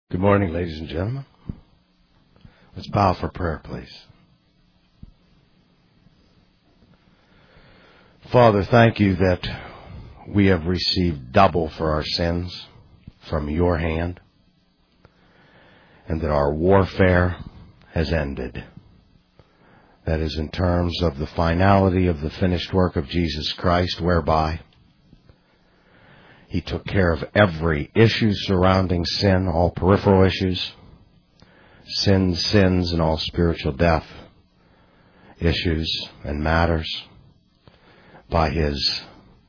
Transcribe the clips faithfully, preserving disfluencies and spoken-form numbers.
Good morning, ladies and gentlemen. Let's bow for prayer, please. Father, thank you that we have received double for our sins from your hand, and that our warfare has ended. That is in terms of the finality of the finished work of Jesus Christ, whereby He took care of every issue surrounding sin, all peripheral issues, sin, sins, and all spiritual death issues and matters by His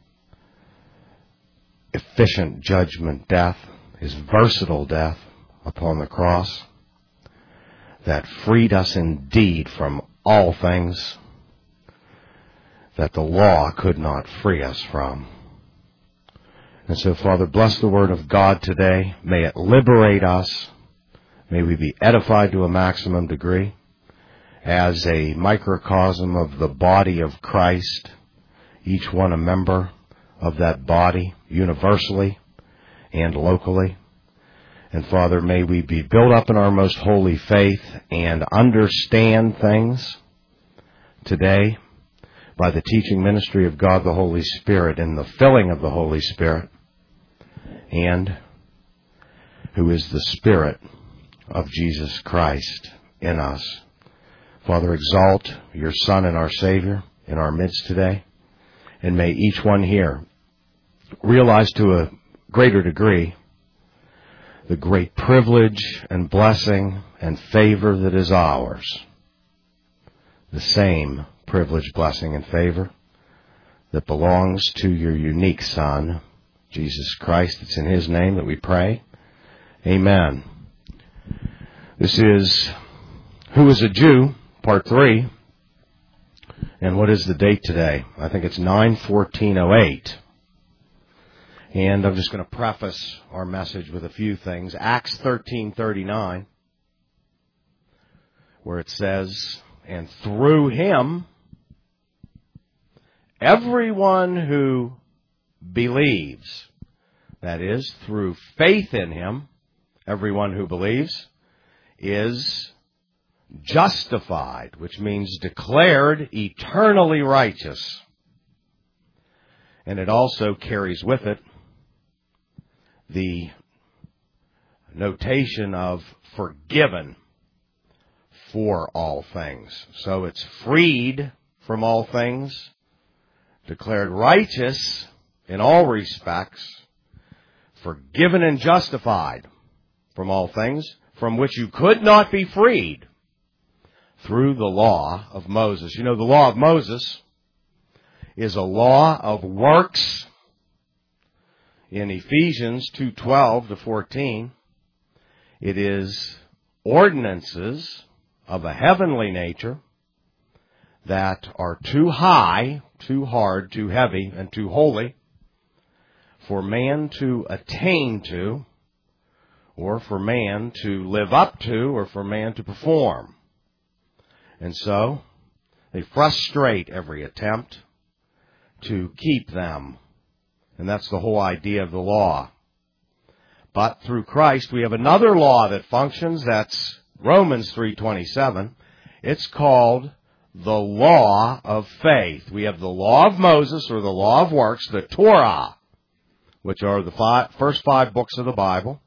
efficient judgment death, His versatile death upon the cross that freed us indeed from all things that the law could not free us from. And so, Father, bless the word of God today. May it liberate us. May we be edified to a maximum degree as a microcosm of the body of Christ, each one a member of that body universally and locally. And, Father, may we be built up in our most holy faith and understand things today by the teaching ministry of God the Holy Spirit and the filling of the Holy Spirit, and who is the Spirit of Jesus Christ in us. Father, exalt your Son and our Savior in our midst today, and may each one here realize to a greater degree the great privilege and blessing and favor that is ours. The same privilege, blessing, and favor that belongs to your unique Son, Jesus Christ. It's in His name that we pray. Amen. This is Who is a Jew, Part three. And what is the date today? I think it's nine fourteen oh eight. And I'm just going to preface our message with a few things. Acts thirteen thirty-nine, where it says, "And through Him, everyone who believes," that is, through faith in Him, everyone who believes is justified, which means declared eternally righteous. And it also carries with it the notation of forgiven for all things. So it's freed from all things, declared righteous in all respects, forgiven and justified from all things from which you could not be freed through the law of Moses. You know, the law of Moses is a law of works. In Ephesians two twelve to fourteen, it is ordinances of a heavenly nature that are too high, too hard, too heavy, and too holy for man to attain to, or for man to live up to, or for man to perform. And so they frustrate every attempt to keep them. And that's the whole idea of the law. But through Christ, we have another law that functions. That's Romans three twenty-seven. It's called the law of faith. We have the law of Moses, or the law of works, the Torah, which are the five, first five books of the Bible.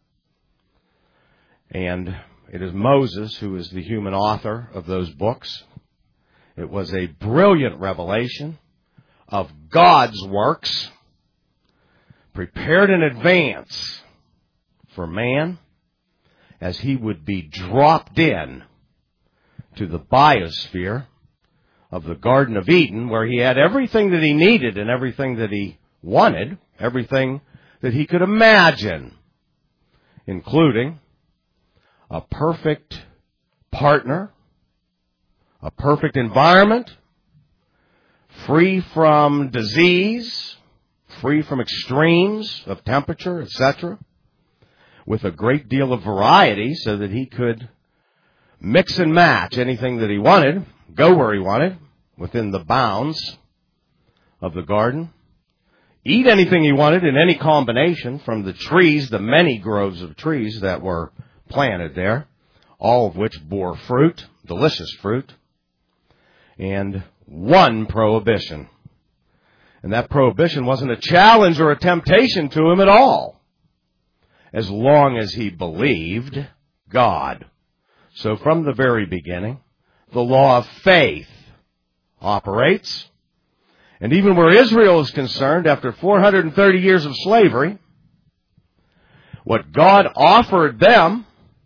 And it is Moses who is the human author of those books. It was a brilliant revelation of God's works, prepared in advance for man as he would be dropped in to the biosphere of the Garden of Eden, where he had everything that he needed and everything that he wanted, everything that he could imagine, including a perfect partner, a perfect environment, free from disease, free from extremes of temperature, et cetera, with a great deal of variety so that he could mix and match anything that he wanted, go where he wanted, within the bounds of the garden, eat anything he wanted in any combination from the trees, the many groves of trees that were planted there, all of which bore fruit, delicious fruit, and one prohibition. And that prohibition wasn't a challenge or a temptation to him at all, as long as he believed God. So from the very beginning, the law of faith operates. And even where Israel is concerned, after four hundred thirty years of slavery, what God offered them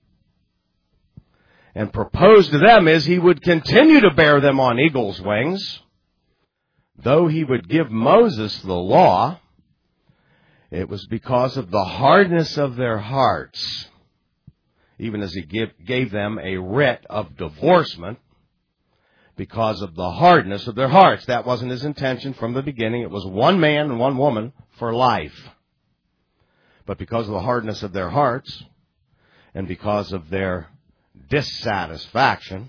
and proposed to them is he would continue to bear them on eagle's wings. Though he would give Moses the law, it was because of the hardness of their hearts, even as he give, gave them a writ of divorcement, because of the hardness of their hearts. That wasn't his intention from the beginning. It was one man and one woman for life. But because of the hardness of their hearts, and because of their dissatisfaction,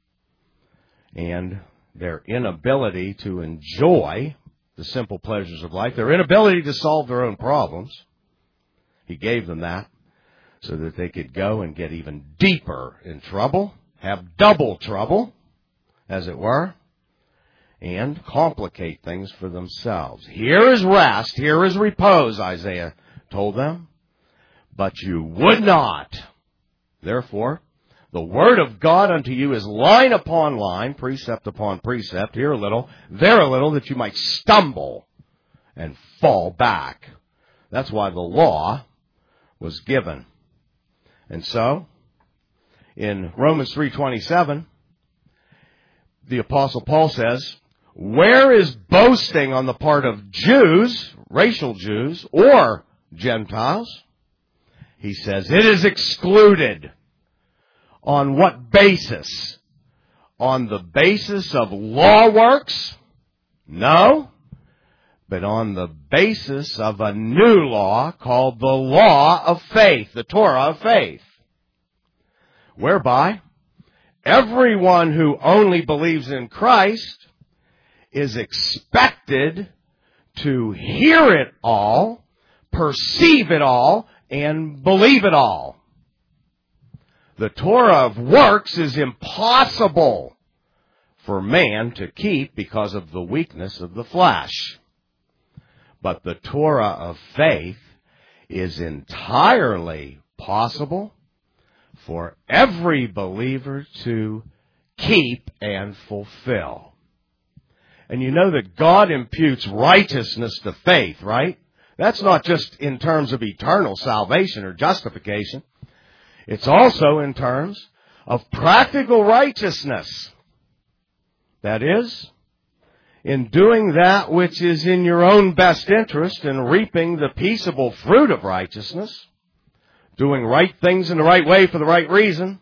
and their inability to enjoy the simple pleasures of life, their inability to solve their own problems, he gave them that so that they could go and get even deeper in trouble, have double trouble, as it were, and complicate things for themselves. Here is rest, here is repose, Isaiah told them, but you would not. Therefore, the word of God unto you is line upon line, precept upon precept, here a little, there a little, that you might stumble and fall back. That's why the law was given. And so, in Romans three twenty-seven, the Apostle Paul says, where is boasting on the part of Jews, racial Jews, or Gentiles? He says, it is excluded. On what basis? On the basis of law works? No. But on the basis of a new law called the law of faith, the Torah of faith, whereby everyone who only believes in Christ is expected to hear it all, perceive it all, and believe it all. The Torah of works is impossible for man to keep because of the weakness of the flesh. But the Torah of faith is entirely possible for every believer to keep and fulfill. And you know that God imputes righteousness to faith, right? That's not just in terms of eternal salvation or justification. It's also in terms of practical righteousness. That is, in doing that which is in your own best interest and reaping the peaceable fruit of righteousness, doing right things in the right way for the right reason.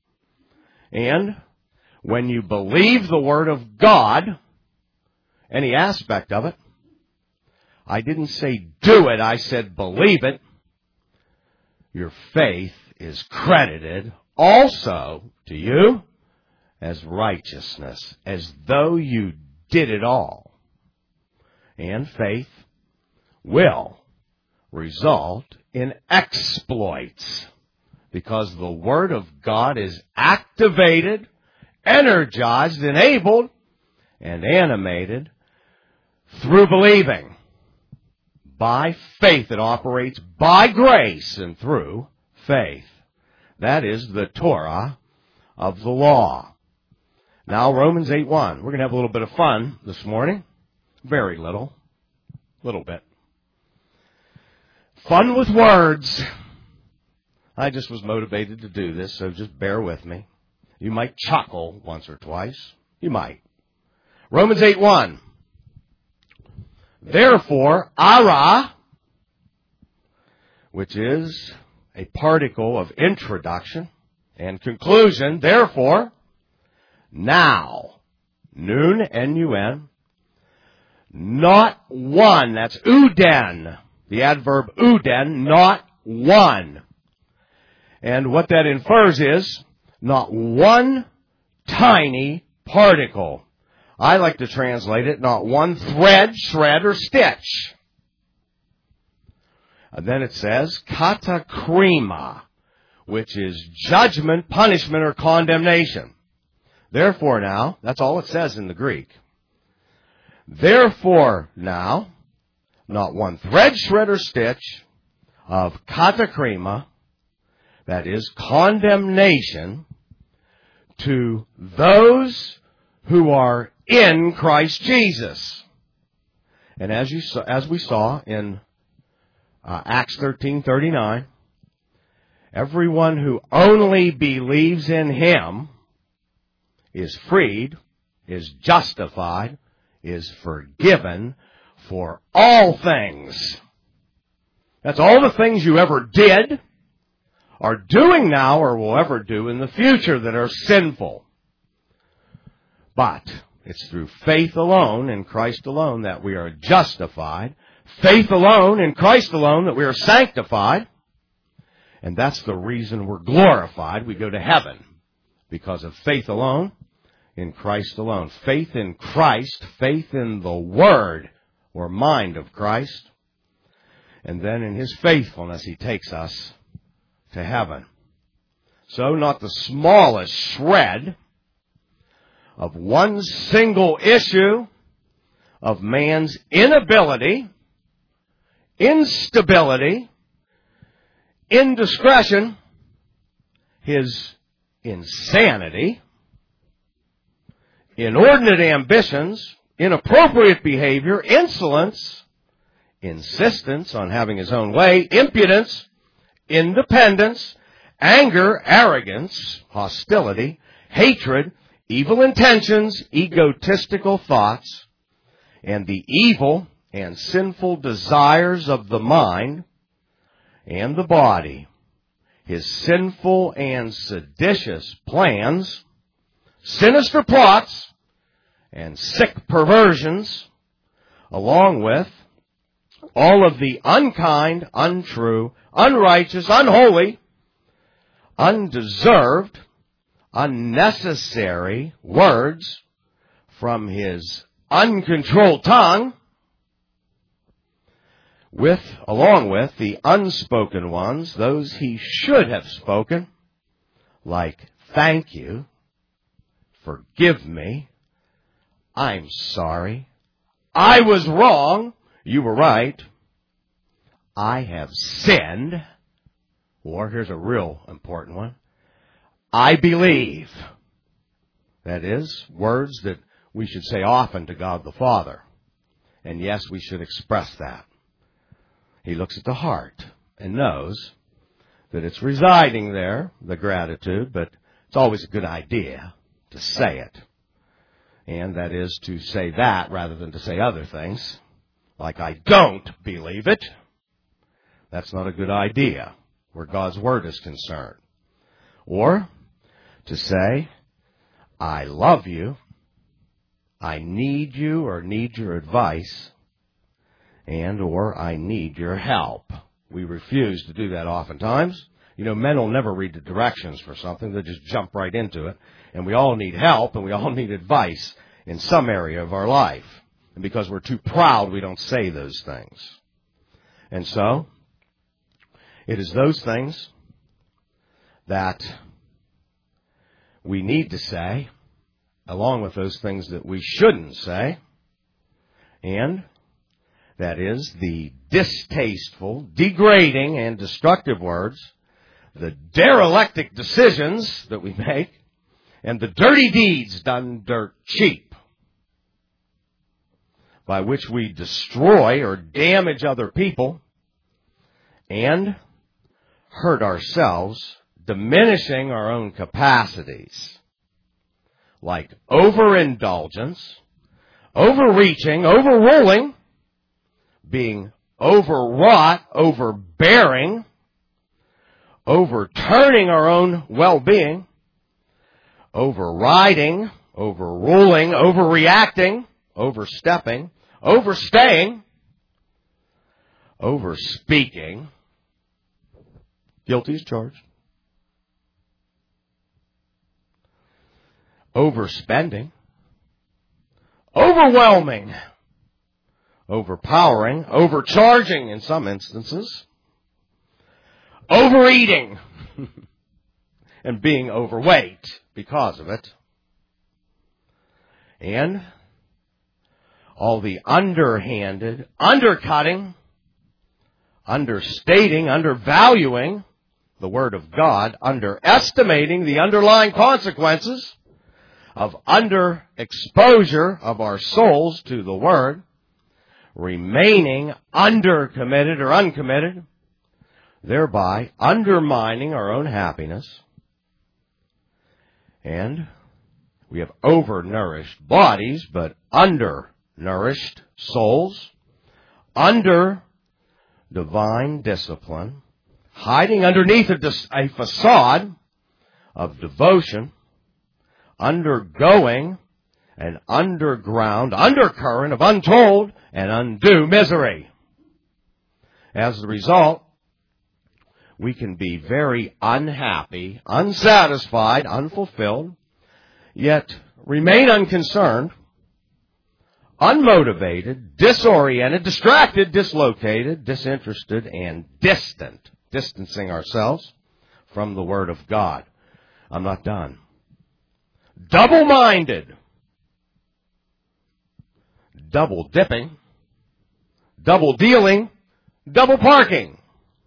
And when you believe the Word of God, any aspect of it, I didn't say do it, I said believe it, your faith is credited also to you as righteousness, as though you did it all. And faith will result in exploits, because the Word of God is activated, energized, enabled, and animated through believing. By faith it operates by grace and through faith. That is the Torah of the law. Now, Romans eight one. We're going to have a little bit of fun this morning. Very little. Little bit. Fun with words. I just was motivated to do this, so just bear with me. You might chuckle once or twice. You might. Romans eight one. Therefore, ara, which is a particle of introduction and conclusion, therefore, now, nun, N U N, not one, that's uden, the adverb uden, not one. And what that infers is, not one tiny particle. I like to translate it, not one thread, shred, or stitch. And then it says, katakrima, which is judgment, punishment, or condemnation. Therefore now, that's all it says in the Greek. Therefore now, not one thread, shred, or stitch of katakrima, that is condemnation, to those who are in Christ Jesus. And as you saw, as we saw in uh, Acts thirteen thirty-nine, everyone who only believes in Him is freed, is justified, is forgiven for all things. That's all the things you ever did, are doing now, or will ever do in the future that are sinful. But it's through faith alone, in Christ alone, that we are justified. Faith alone, in Christ alone, that we are sanctified. And that's the reason we're glorified. We go to heaven because of faith alone, in Christ alone. Faith in Christ, faith in the Word or mind of Christ. And then in His faithfulness, He takes us to heaven. So not the smallest shred of one single issue of man's inability, instability, indiscretion, his insanity, inordinate ambitions, inappropriate behavior, insolence, insistence on having his own way, impudence, independence, anger, arrogance, hostility, hatred, evil intentions, egotistical thoughts, and the evil and sinful desires of the mind and the body, his sinful and seditious plans, sinister plots, and sick perversions, along with all of the unkind, untrue, unrighteous, unholy, undeserved, unnecessary words from his uncontrolled tongue, with, along with the unspoken ones, those he should have spoken, like, thank you, forgive me, I'm sorry, I was wrong, you were right, I have sinned, or here's a real important one, I believe. That is, words that we should say often to God the Father. And yes, we should express that. He looks at the heart and knows that it's residing there, the gratitude, but it's always a good idea to say it. And that is to say that rather than to say other things, like I don't believe it. That's not a good idea where God's Word is concerned. Or to say, I love you, I need you or need your advice, and or I need your help. We refuse to do that oftentimes. You know, men will never read the directions for something. They'll just jump right into it. And we all need help and we all need advice in some area of our life. And because we're too proud, we don't say those things. And so, it is those things that we need to say, along with those things that we shouldn't say, and that is the distasteful, degrading, and destructive words, the derelictic decisions that we make, and the dirty deeds done dirt cheap, by which we destroy or damage other people and hurt ourselves, diminishing our own capacities, like overindulgence, overreaching, overruling, being overwrought, overbearing, overturning our own well-being, overriding, overruling, overreacting, overstepping, overstaying, overspeaking. Guilty as charged. Overspending, overwhelming, overpowering, overcharging in some instances, overeating, and being overweight because of it. And all the underhanded, undercutting, understating, undervaluing the Word of God, underestimating the underlying consequences of underexposure of our souls to the Word, remaining undercommitted or uncommitted, thereby undermining our own happiness. And we have overnourished bodies, but undernourished souls, under divine discipline, hiding underneath a, a facade of devotion, undergoing an underground undercurrent of untold and undue misery. As a result, we can be very unhappy, unsatisfied, unfulfilled, yet remain unconcerned, unmotivated, disoriented, distracted, dislocated, disinterested, and distant, distancing ourselves from the Word of God. I'm not done. Double-minded, double-dipping, double-dealing, double-parking,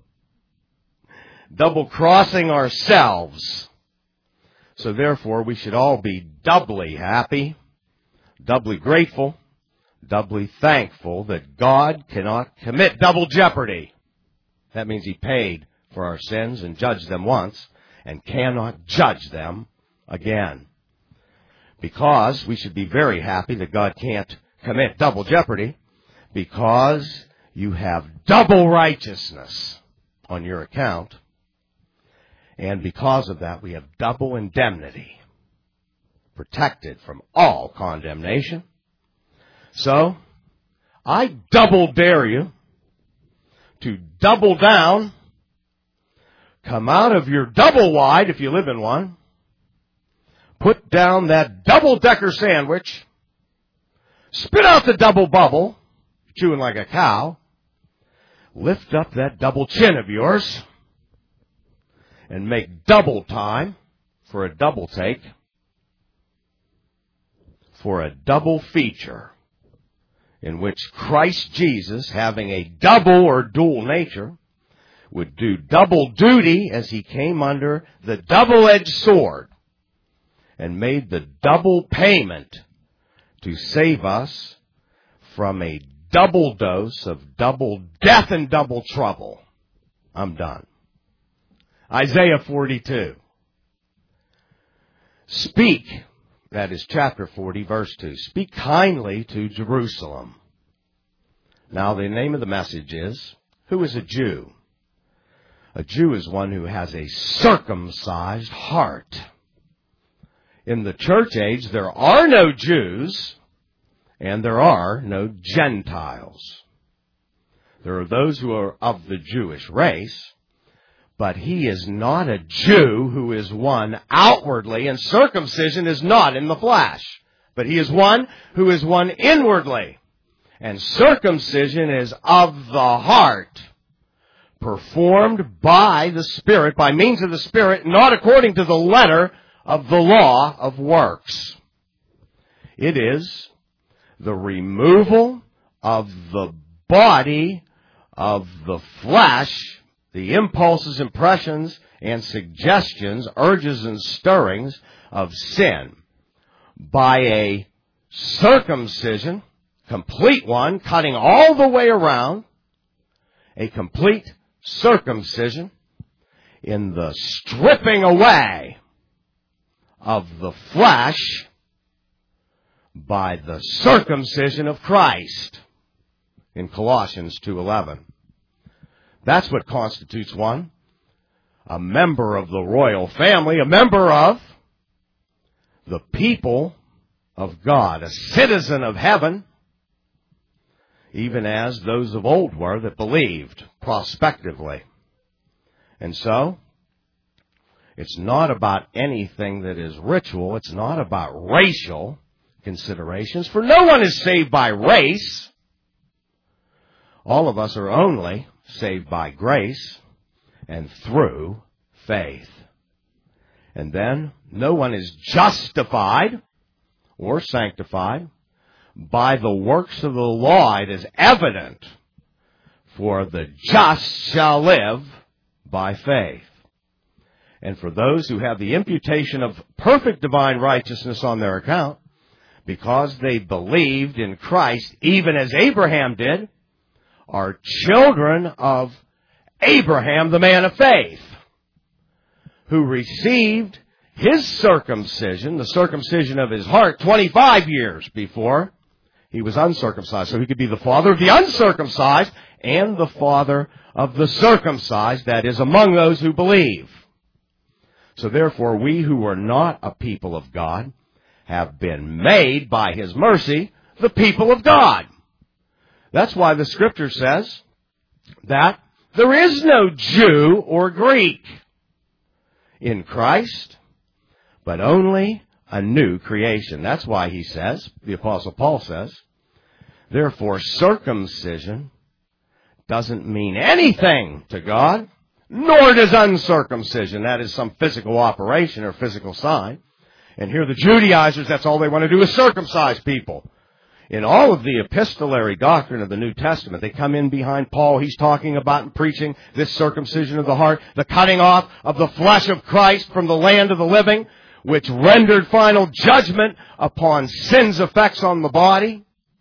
double-crossing ourselves. So therefore, we should all be doubly happy, doubly grateful, doubly thankful that God cannot commit double jeopardy. That means He paid for our sins and judged them once and cannot judge them again. Because we should be very happy that God can't commit double jeopardy, because you have double righteousness on your account. And because of that, we have double indemnity, protected from all condemnation. So, I double dare you to double down, come out of your double wide if you live in one, put down that double-decker sandwich, spit out the double bubble, chewing like a cow, lift up that double chin of yours, and make double time for a double take, for a double feature in which Christ Jesus, having a double or dual nature, would do double duty as He came under the double-edged sword and made the double payment to save us from a double dose of double death and double trouble. I'm done. Isaiah forty-two. Speak, that is chapter forty, verse two. Speak kindly to Jerusalem. Now the name of the message is, who is a Jew? A Jew is one who has a circumcised heart. In the church age, there are no Jews and there are no Gentiles. There are those who are of the Jewish race, but he is not a Jew who is one outwardly, and circumcision is not in the flesh. But he is one who is one inwardly. And circumcision is of the heart, performed by the Spirit, by means of the Spirit, not according to the letter of the law of works. It is the removal of the body of the flesh, the impulses, impressions, and suggestions, urges and stirrings of sin by a circumcision, complete one, cutting all the way around, a complete circumcision in the stripping away of the flesh by the circumcision of Christ in Colossians two eleven. That's what constitutes one, a member of the royal family, a member of the people of God, a citizen of heaven, even as those of old were that believed prospectively. And so, it's not about anything that is ritual. It's not about racial considerations, for no one is saved by race. All of us are only saved by grace and through faith. And then no one is justified or sanctified by the works of the law. It is evident, for the just shall live by faith. And for those who have the imputation of perfect divine righteousness on their account, because they believed in Christ, even as Abraham did, are children of Abraham, the man of faith, who received his circumcision, the circumcision of his heart, twenty-five years before he was uncircumcised. So he could be the father of the uncircumcised and the father of the circumcised, that is, among those who believe. So therefore, we who are not a people of God have been made by his mercy the people of God. That's why the Scripture says that there is no Jew or Greek in Christ, but only a new creation. That's why he says, the Apostle Paul says, therefore circumcision doesn't mean anything to God, nor does uncircumcision. That is some physical operation or physical sign. And here the Judaizers, that's all they want to do is circumcise people. In all of the epistolary doctrine of the New Testament, they come in behind Paul. He's talking about and preaching this circumcision of the heart, the cutting off of the flesh of Christ from the land of the living, which rendered final judgment upon sin's effects on the body.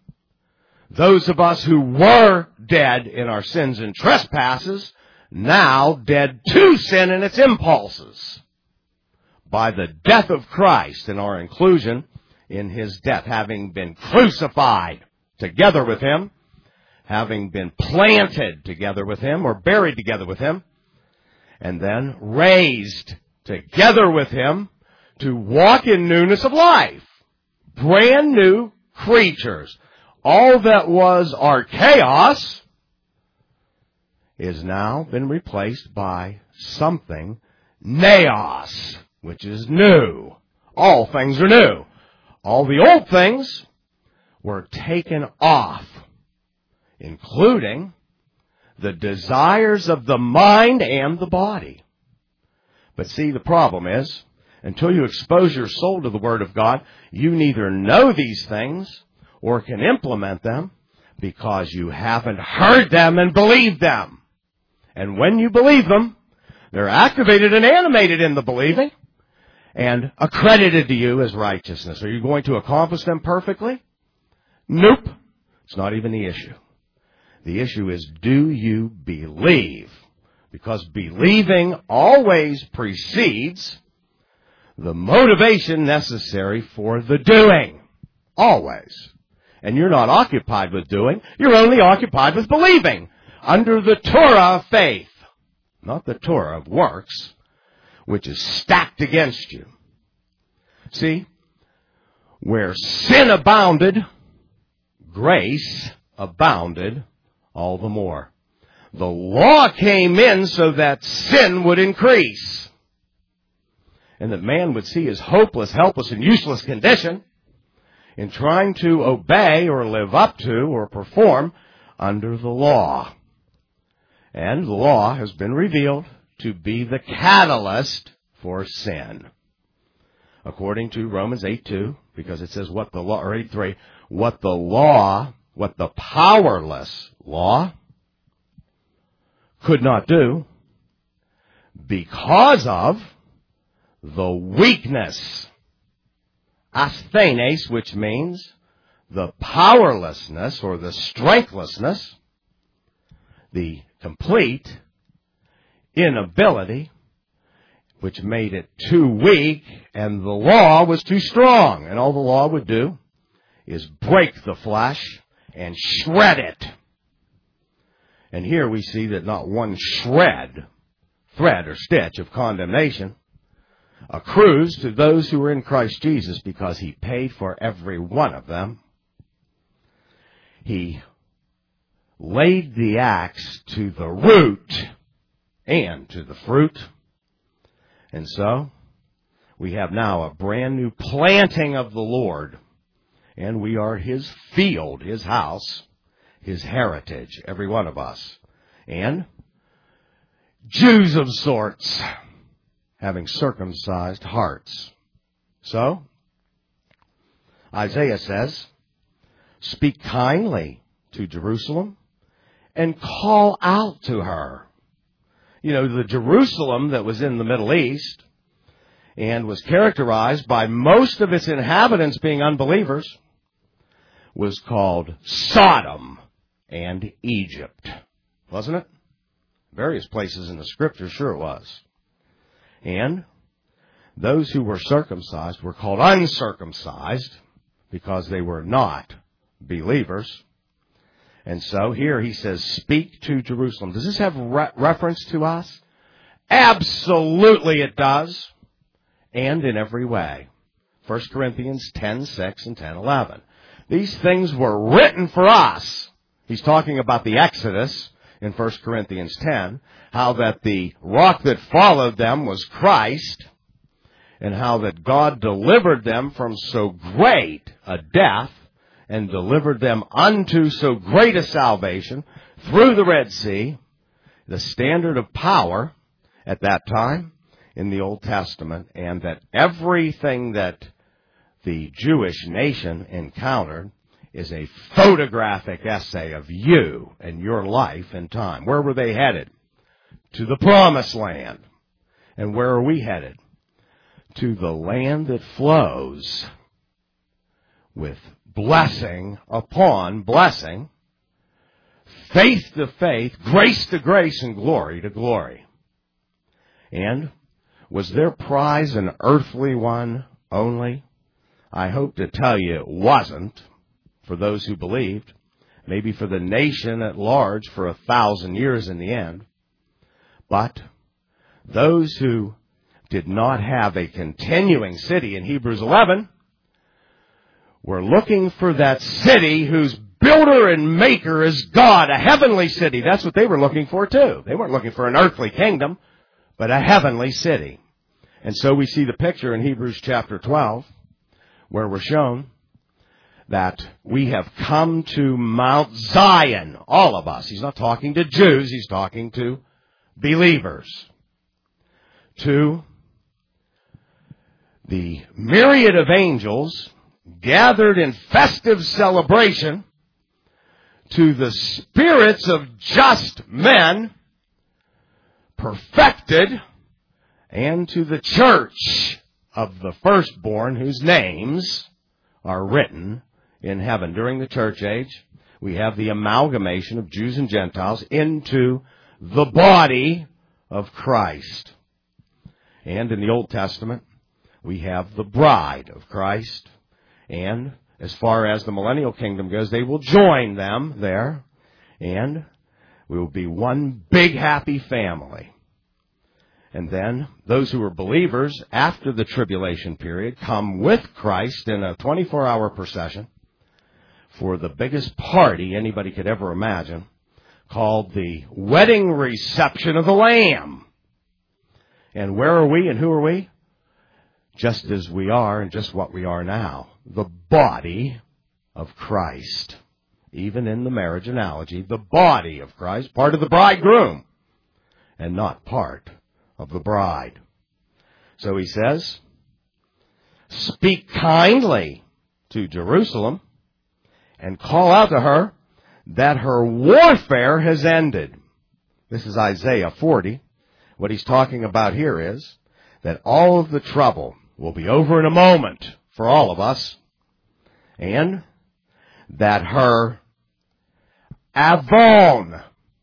Those of us who were dead in our sins and trespasses, now dead to sin and its impulses, by the death of Christ and our inclusion in his death, having been crucified together with him, having been planted together with him or buried together with him, and then raised together with him to walk in newness of life. Brand new creatures. All that was archaos is now been replaced by something naos, which is new. All things are new. All the old things were taken off, including the desires of the mind and the body. But see, the problem is, until you expose your soul to the Word of God, you neither know these things or can implement them because you haven't heard them and believed them. And when you believe them, they're activated and animated in the believing and accredited to you as righteousness. Are you going to accomplish them perfectly? Nope. It's not even the issue. The issue is, do you believe? Because believing always precedes the motivation necessary for the doing. Always. And you're not occupied with doing. You're only occupied with believing. Under the Torah of faith. Not the Torah of works, which is stacked against you. See, where sin abounded, grace abounded all the more. The law came in so that sin would increase, and that man would see his hopeless, helpless, and useless condition in trying to obey or live up to or perform under the law. And the law has been revealed to be the catalyst for sin. According to Romans eight two, because it says what the law, or eight three, what the law, what the powerless law could not do because of the weakness. Asthenes, which means the powerlessness or the strengthlessness, the complete inability, which made it too weak, and the law was too strong. And all the law would do is break the flesh and shred it. And here we see that not one shred, thread or stitch of condemnation accrues to those who are in Christ Jesus, because he paid for every one of them. He laid the axe to the root and to the fruit. And so, we have now a brand new planting of the Lord. And we are his field, his house, his heritage, every one of us. And Jews of sorts, having circumcised hearts. So, Isaiah says, speak kindly to Jerusalem and call out to her. You know, the Jerusalem that was in the Middle East and was characterized by most of its inhabitants being unbelievers was called Sodom and Egypt. Wasn't it? Various places in the Scripture, sure it was. And those who were circumcised were called uncircumcised because they were not believers. And so here he says, speak to Jerusalem. Does this have re- reference to us? Absolutely it does. And in every way. First Corinthians ten six and ten eleven. These things were written for us. He's talking about the Exodus in First Corinthians ten, how that the rock that followed them was Christ, and how that God delivered them from so great a death, and delivered them unto so great a salvation through the Red Sea, the standard of power at that time in the Old Testament, and that everything that the Jewish nation encountered is a photographic essay of you and your life and time. Where were they headed? To the promised land. And where are we headed? To the land that flows with blessing upon blessing, faith to faith, grace to grace, and glory to glory. And was their prize an earthly one only? I hope to tell you it wasn't. For those who believed, maybe for the nation at large for a thousand years in the end. But those who did not have a continuing city in Hebrews eleven were looking for that city whose builder and maker is God, a heavenly city. That's what they were looking for too. They weren't looking for an earthly kingdom, but a heavenly city. And so we see the picture in Hebrews chapter twelve where we're shown that we have come to Mount Zion, all of us. He's not talking to Jews, he's talking to believers. To the myriad of angels gathered in festive celebration, to the spirits of just men perfected, and to the church of the firstborn whose names are written in heaven. During the church age, we have the amalgamation of Jews and Gentiles into the body of Christ. And in the Old Testament, we have the bride of Christ. And as far as the millennial kingdom goes, they will join them there. And we will be one big happy family. And then those who are believers after the tribulation period come with Christ in a twenty-four hour procession for the biggest party anybody could ever imagine, called the wedding reception of the Lamb. And where are we and who are we? Just as we are and just what we are now. The body of Christ. Even in the marriage analogy, the body of Christ, part of the bridegroom, and not part of the bride. So he says, speak kindly to Jerusalem and call out to her that her warfare has ended. This is Isaiah forty. What he's talking about here is that all of the trouble will be over in a moment for all of us, and that her Avon,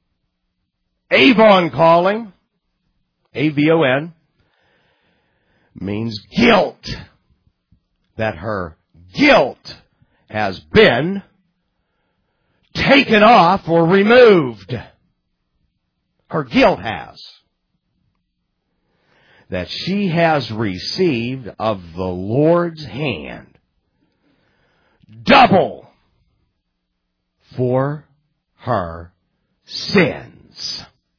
Avon calling, A V O N, means guilt. That her guilt has been taken off or removed. Her guilt has. That she has received of the Lord's hand double for her sins.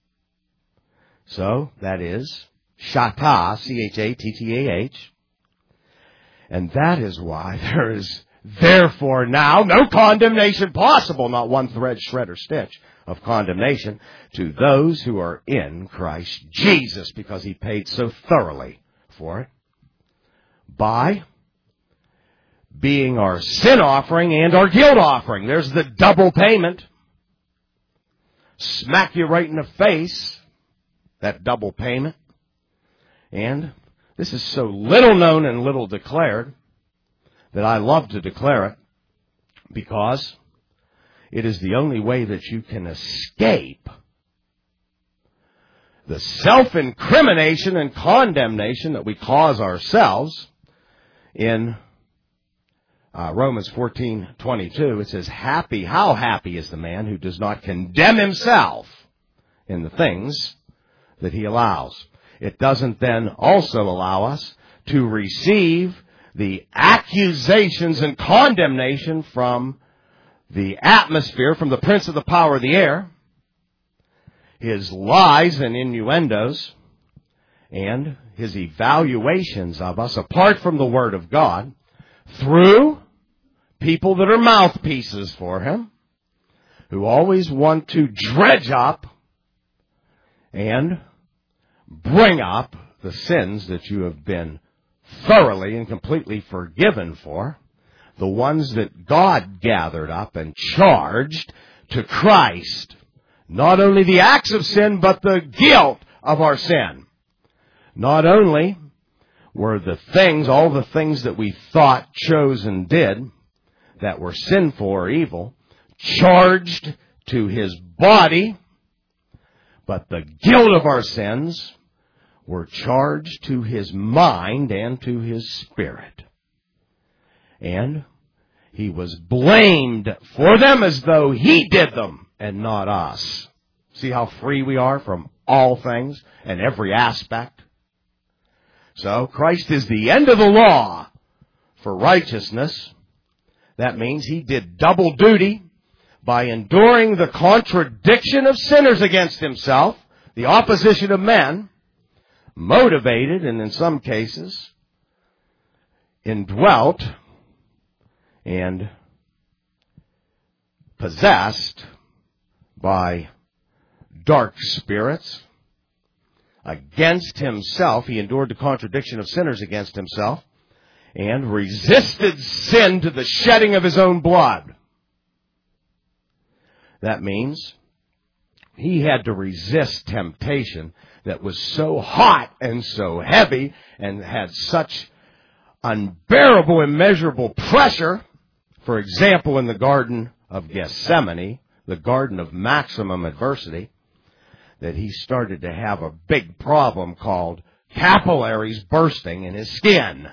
So, that is Chatah, C H A T T A H. And that is why there is therefore now no condemnation possible, not one thread, shred, or stitch, of condemnation to those who are in Christ Jesus, because he paid so thoroughly for it by being our sin offering and our guilt offering. There's the double payment. Smack you right in the face, that double payment. And this is so little known and little declared that I love to declare it, because it is the only way that you can escape the self-incrimination and condemnation that we cause ourselves. In uh, Romans fourteen twenty-two, it says, "Happy, how happy is the man who does not condemn himself in the things that he allows." It doesn't then also allow us to receive the accusations and condemnation from the atmosphere, from the prince of the power of the air, his lies and innuendos, and his evaluations of us apart from the Word of God through people that are mouthpieces for him, who always want to dredge up and bring up the sins that you have been thoroughly and completely forgiven for, the ones that God gathered up and charged to Christ, not only the acts of sin, but the guilt of our sin. Not only were the things, all the things that we thought, chose, and did that were sinful or evil, charged to his body, but the guilt of our sins were charged to his mind and to his spirit. And he was blamed for them as though he did them and not us. See how free we are from all things and every aspect? So Christ is the end of the law for righteousness. That means he did double duty by enduring the contradiction of sinners against himself, the opposition of men, motivated and in some cases indwelt and possessed by dark spirits against himself. He endured the contradiction of sinners against himself and resisted sin to the shedding of his own blood. That means he had to resist temptation that was so hot and so heavy and had such unbearable, immeasurable pressure. For example, in the Garden of Gethsemane, the garden of maximum adversity, that he started to have a big problem called capillaries bursting in his skin.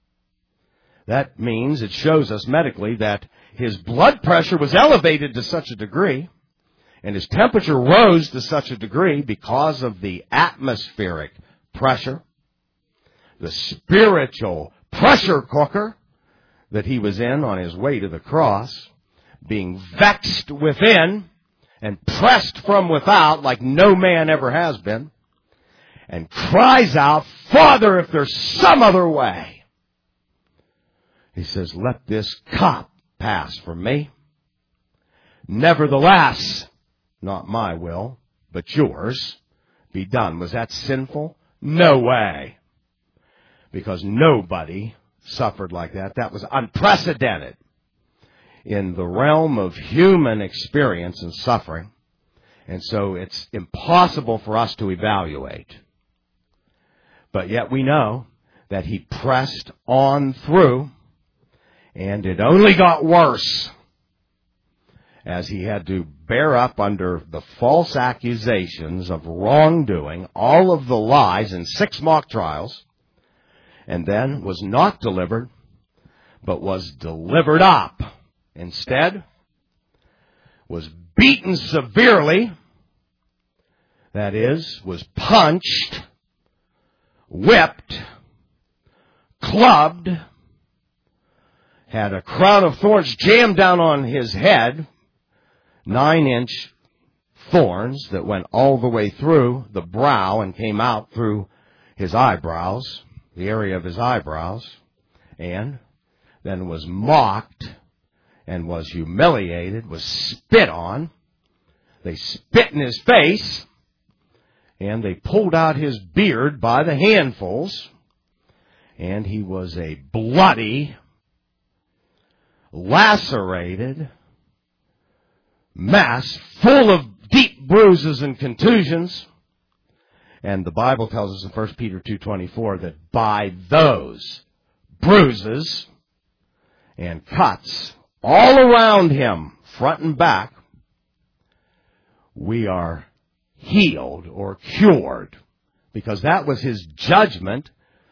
That means, it shows us medically, that his blood pressure was elevated to such a degree, and his temperature rose to such a degree because of the atmospheric pressure, the spiritual pressure cooker that he was in on his way to the cross, being vexed within and pressed from without like no man ever has been, and cries out, "Father, if there's some other way." He says, "Let this cup pass from me. Nevertheless, not my will, but yours, be done." Was that sinful? No way. Because nobody suffered like that. That was unprecedented in the realm of human experience and suffering. And so it's impossible for us to evaluate. But yet we know that he pressed on through, and it only got worse as he had to bear up under the false accusations of wrongdoing, all of the lies in six mock trials, and then was not delivered, but was delivered up. Instead, was beaten severely, that is, was punched, whipped, clubbed, had a crown of thorns jammed down on his head, nine-inch thorns that went all the way through the brow and came out through his eyebrows, the area of his eyebrows, and then was mocked and was humiliated, was spit on. They spit in his face, and they pulled out his beard by the handfuls, and he was a bloody, lacerated mess full of deep bruises and contusions. And the Bible tells us in First Peter two twenty-four that by those bruises and cuts all around him, front and back, we are healed or cured. Because that was his judgment,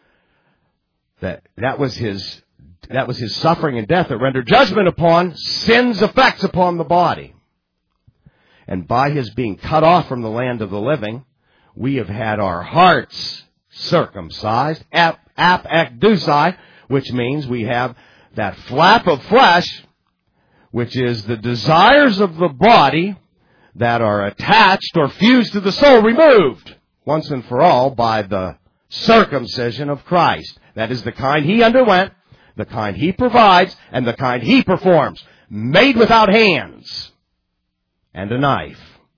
that that was his that was his suffering and death that rendered judgment upon sin's effects upon the body. And by his being cut off from the land of the living, we have had our hearts circumcised, ap apekdusai, which means we have that flap of flesh, which is the desires of the body that are attached or fused to the soul, removed once and for all by the circumcision of Christ. That is the kind he underwent, the kind he provides, and the kind he performs, made without hands and a knife,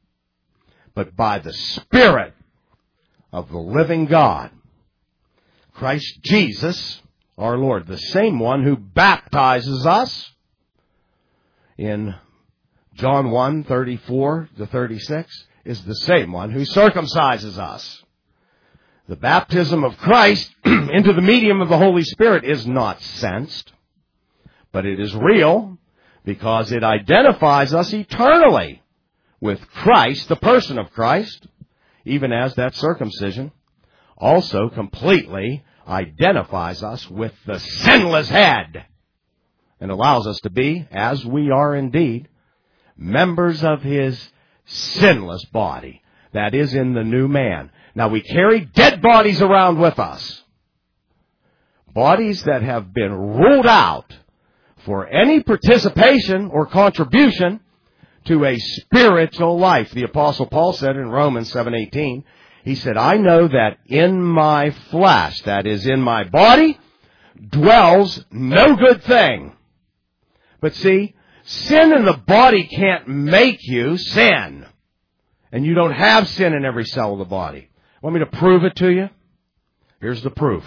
but by the Spirit of the living God. Christ Jesus, our Lord, the same one who baptizes us in John one, thirty-four to thirty-six, is the same one who circumcises us. The baptism of Christ into the medium of the Holy Spirit is not sensed, but it is real because it identifies us eternally with Christ, the person of Christ, even as that circumcision also completely identifies us with the sinless head and allows us to be, as we are indeed, members of his sinless body. That is in the new man. Now we carry dead bodies around with us. Bodies that have been ruled out for any participation or contribution to a spiritual life. The Apostle Paul said in Romans seven eighteen, he said, I know that in my flesh, that is in my body, dwells no good thing. But see, sin in the body can't make you sin. And you don't have sin in every cell of the body. Want me to prove it to you? Here's the proof.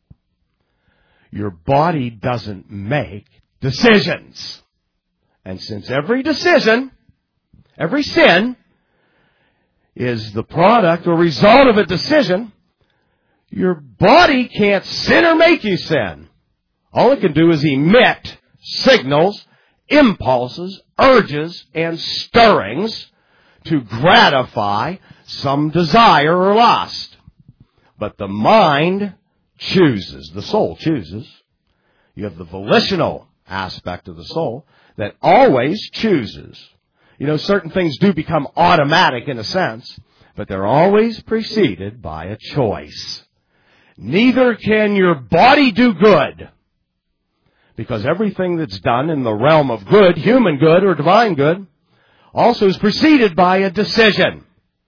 Your body doesn't make decisions. And since every decision, every sin, is the product or result of a decision, your body can't sin or make you sin. All it can do is emit signals, impulses, urges, and stirrings to gratify some desire or lust. But the mind chooses, the soul chooses. You have the volitional aspect of the soul that always chooses. You know, certain things do become automatic in a sense, but they're always preceded by a choice. Neither can your body do good, because everything that's done in the realm of good, human good or divine good, also is preceded by a decision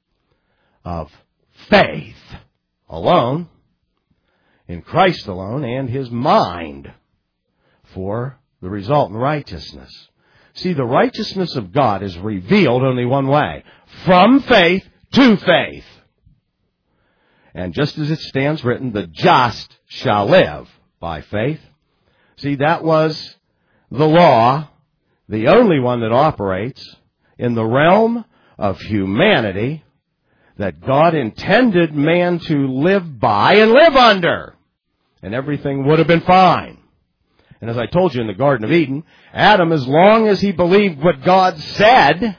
of faith alone, in Christ alone, and his mind for the result in righteousness. See, the righteousness of God is revealed only one way, from faith to faith. And just as it stands written, the just shall live by faith. See, that was the law, the only one that operates in the realm of humanity that God intended man to live by and live under. And everything would have been fine. And as I told you in the Garden of Eden, Adam, as long as he believed what God said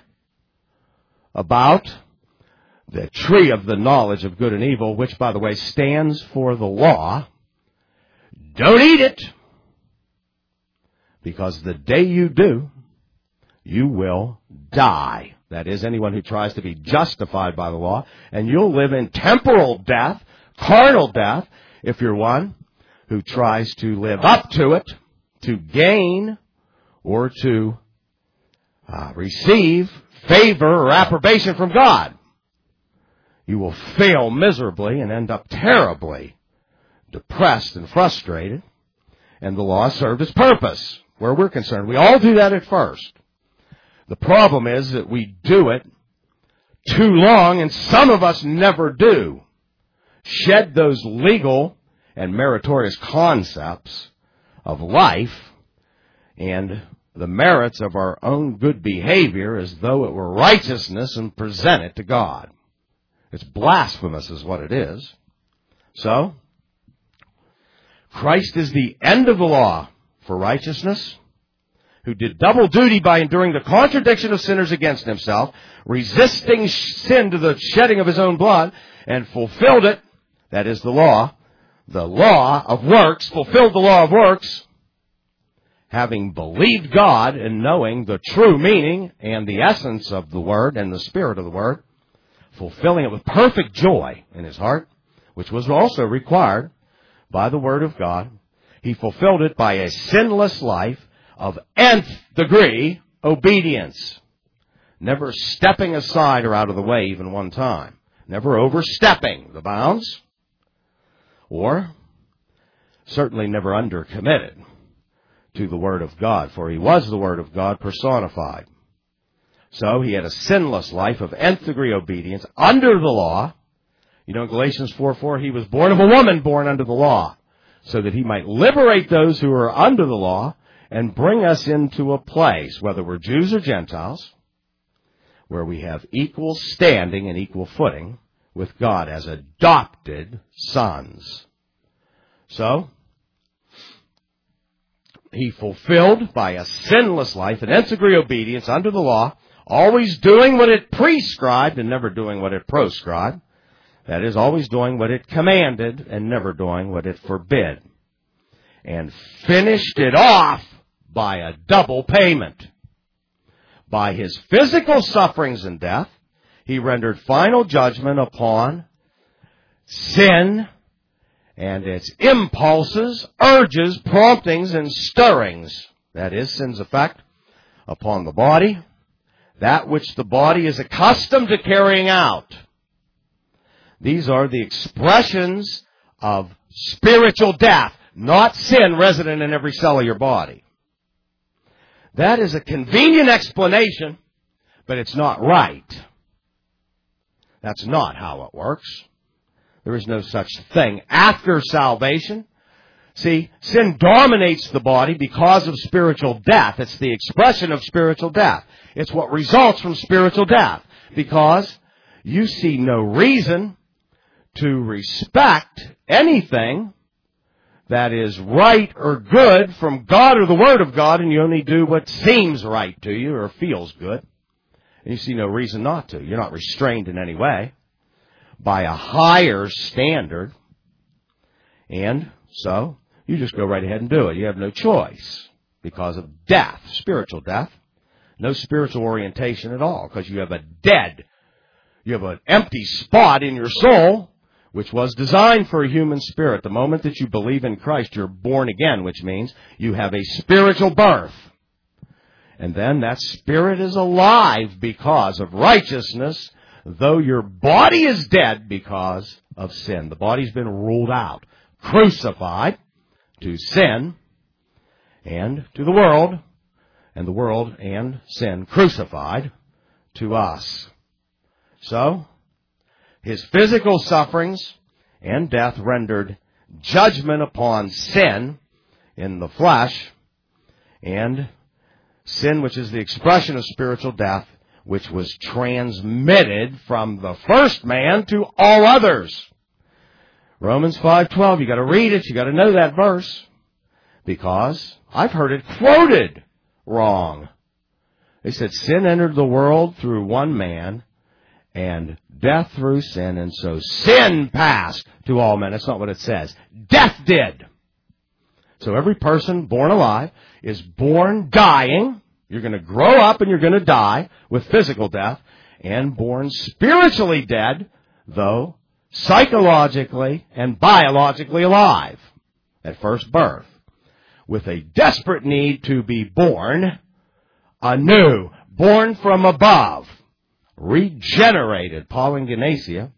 about the tree of the knowledge of good and evil, which, by the way, stands for the law, don't eat it. Because the day you do, you will die. That is, anyone who tries to be justified by the law. And you'll live in temporal death, carnal death, if you're one who tries to live up to it, to gain or to uh, receive favor or approbation from God. You will fail miserably and end up terribly depressed and frustrated. And the law served its purpose, where we're concerned. We all do that at first. The problem is that we do it too long, and some of us never do, shed those legal and meritorious concepts of life and the merits of our own good behavior as though it were righteousness and present it to God. It's blasphemous is what it is. So, Christ is the end of the law for righteousness, who did double duty by enduring the contradiction of sinners against himself, resisting sin to the shedding of his own blood, and fulfilled it, that is the law, the law of works, fulfilled the law of works, having believed God and knowing the true meaning and the essence of the Word and the spirit of the Word, fulfilling it with perfect joy in his heart, which was also required by the Word of God. He fulfilled it by a sinless life of nth degree obedience, never stepping aside or out of the way even one time, never overstepping the bounds, or certainly never undercommitted to the Word of God, for he was the Word of God personified. So he had a sinless life of nth degree obedience under the law. You know, in Galatians four four, he was born of a woman born under the law, so that he might liberate those who are under the law and bring us into a place, whether we're Jews or Gentiles, where we have equal standing and equal footing with God as adopted sons. So, he fulfilled by a sinless life an nth degree obedience under the law, always doing what it prescribed and never doing what it proscribed. That is, always doing what it commanded and never doing what it forbid. And finished it off by a double payment. By his physical sufferings and death, he rendered final judgment upon sin and its impulses, urges, promptings, and stirrings. That is, sin's effect upon the body, that which the body is accustomed to carrying out. These are the expressions of spiritual death, not sin resident in every cell of your body. That is a convenient explanation, but it's not right. That's not how it works. There is no such thing after salvation. See, sin dominates the body because of spiritual death. It's the expression of spiritual death. It's what results from spiritual death, because you see no reason to respect anything that is right or good from God or the Word of God, and you only do what seems right to you or feels good. And you see no reason not to. You're not restrained in any way by a higher standard. And so, you just go right ahead and do it. You have no choice because of death, spiritual death. No spiritual orientation at all, because you have a dead, you have an empty spot in your soul, which was designed for a human spirit. The moment that you believe in Christ, you're born again, which means you have a spiritual birth. And then that spirit is alive because of righteousness, though your body is dead because of sin. The body's been ruled out, crucified to sin and to the world, and the world and sin crucified to us. So, his physical sufferings and death rendered judgment upon sin in the flesh, and sin, which is the expression of spiritual death, which was transmitted from the first man to all others. Romans five twelve, you got to read it, you got to know that verse, because I've heard it quoted wrong. They said sin entered the world through one man, and death through sin, and so sin passed to all men. That's not what it says. Death did. So every person born alive is born dying. You're going to grow up and you're going to die with physical death, and born spiritually dead, though psychologically and biologically alive at first birth, with a desperate need to be born anew, born from above, regenerated, palingenesia,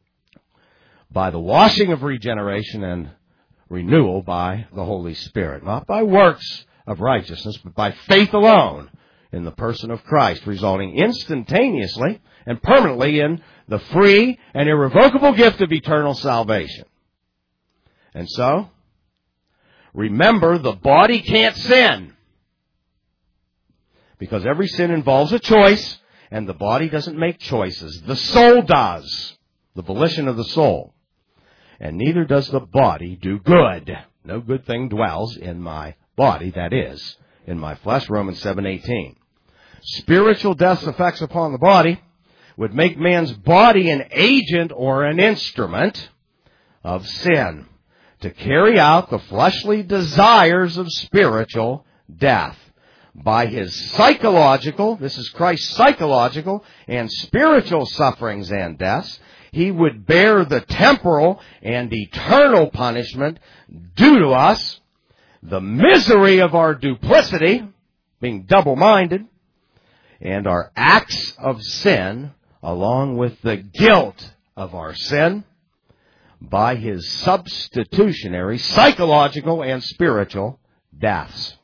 by the washing of regeneration and renewal by the Holy Spirit. Not by works of righteousness, but by faith alone in the person of Christ, resulting instantaneously and permanently in the free and irrevocable gift of eternal salvation. And so, remember, the body can't sin, because every sin involves a choice, and the body doesn't make choices. The soul does, the volition of the soul. And neither does the body do good. No good thing dwells in my body, that is, in my flesh, Romans seven eighteen. Spiritual death's effects upon the body would make man's body an agent or an instrument of sin to carry out the fleshly desires of spiritual death. By his psychological, this is Christ's psychological and spiritual sufferings and deaths, he would bear the temporal and eternal punishment due to us, the misery of our duplicity, being double-minded, and our acts of sin, along with the guilt of our sin, by his substitutionary, psychological, and spiritual deaths.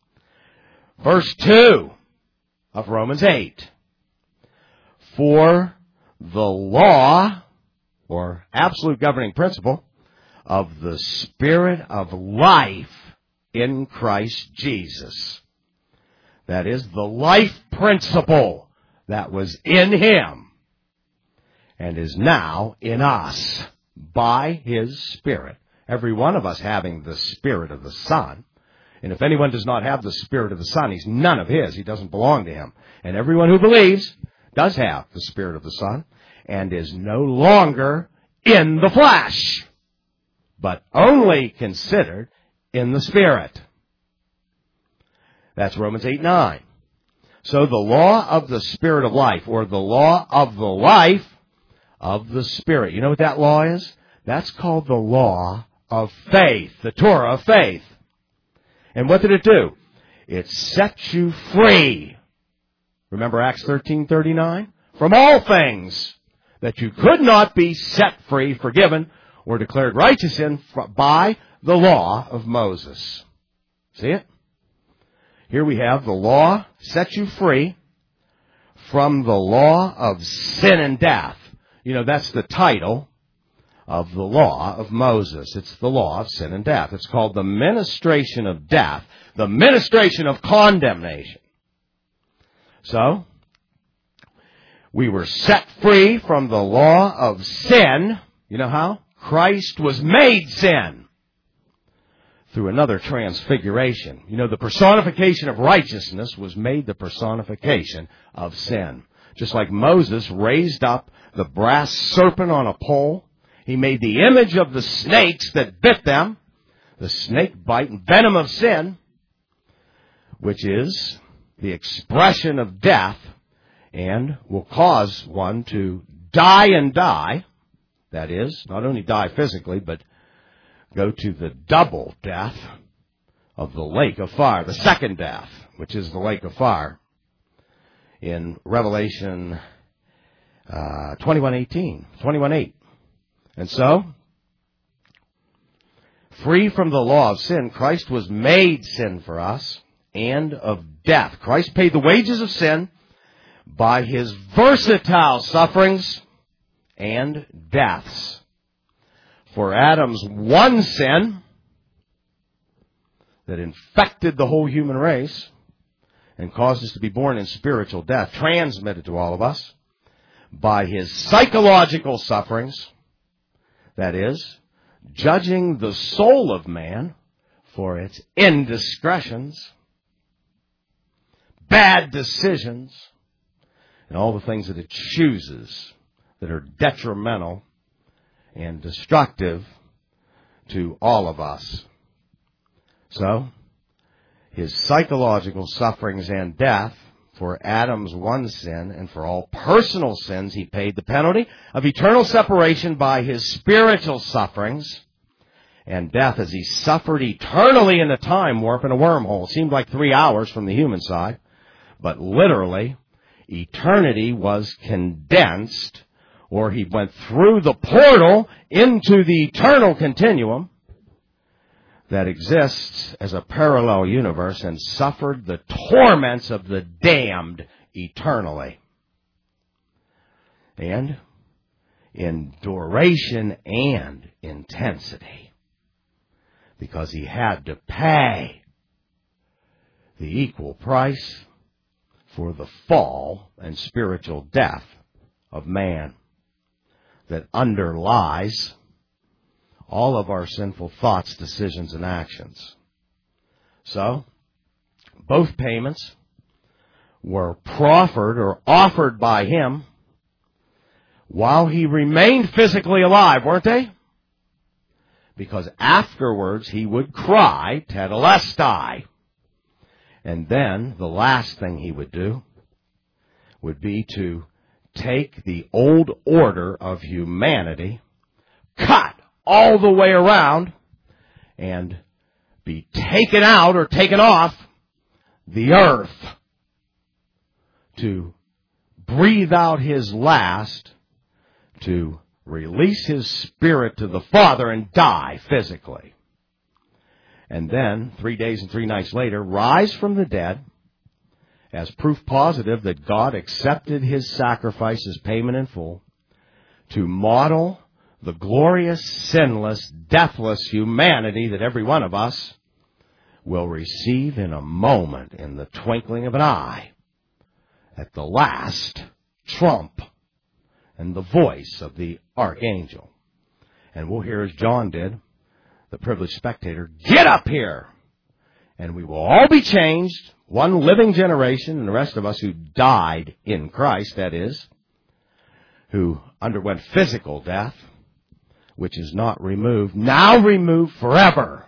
Verse two of Romans eight. For the law, or absolute governing principle, of the Spirit of life in Christ Jesus. That is, the life principle that was in him and is now in us by his Spirit. Every one of us having the Spirit of the Son. And if anyone does not have the Spirit of the Son, he's none of his. He doesn't belong to him. And everyone who believes does have the Spirit of the Son and is no longer in the flesh, but only considered in the Spirit. That's Romans eight nine. So the law of the Spirit of life, or the law of the life of the Spirit. You know what that law is? That's called the law of faith, the Torah of faith. And what did it do? It set you free. Remember Acts thirteen thirty-nine? From all things that you could not be set free, forgiven, or declared righteous in by the law of Moses. See it? Here we have the law sets you free from the law of sin and death. You know, that's the title of the law of Moses. It's the law of sin and death. It's called the ministration of death, the ministration of condemnation. So, we were set free from the law of sin. You know how? Christ was made sin through another transfiguration. You know, the personification of righteousness was made the personification of sin. Just like Moses raised up the brass serpent on a pole, he made the image of the snakes that bit them, the snake bite and venom of sin, which is the expression of death, and will cause one to die and die. That is, not only die physically, but go to the double death of the lake of fire, the second death, which is the lake of fire, in Revelation uh, twenty-one eighteen, twenty-one eight. And so, free from the law of sin, Christ was made sin for us, and of death. Christ paid the wages of sin by his versatile sufferings and deaths. For Adam's one sin that infected the whole human race and caused us to be born in spiritual death, transmitted to all of us by his psychological sufferings, that is, judging the soul of man for its indiscretions, bad decisions, and all the things that it chooses that are detrimental and destructive to all of us. So, his psychological sufferings and death for Adam's one sin and for all personal sins, he paid the penalty of eternal separation by his spiritual sufferings and death as he suffered eternally in a time warp in a wormhole. It seemed like three hours from the human side, but literally, eternity was condensed, or he went through the portal into the eternal continuum that exists as a parallel universe and suffered the torments of the damned eternally. And in duration and intensity, because he had to pay the equal price for the fall and spiritual death of man that underlies all of our sinful thoughts, decisions, and actions. So, both payments were proffered or offered by him while he remained physically alive, weren't they? Because afterwards he would cry, Tetelestai. And then the last thing he would do would be to take the old order of humanity, cut all the way around, and be taken out or taken off the earth to breathe out his last, to release his spirit to the Father and die physically. And then, three days and three nights later, rise from the dead as proof positive that God accepted his sacrifice as payment in full to model the glorious, sinless, deathless humanity that every one of us will receive in a moment, in the twinkling of an eye, at the last trump and the voice of the archangel. And we'll hear as John did, the privileged spectator, get up here! And we will all be changed, one living generation, and the rest of us who died in Christ, that is, who underwent physical death, which is not removed, now removed forever.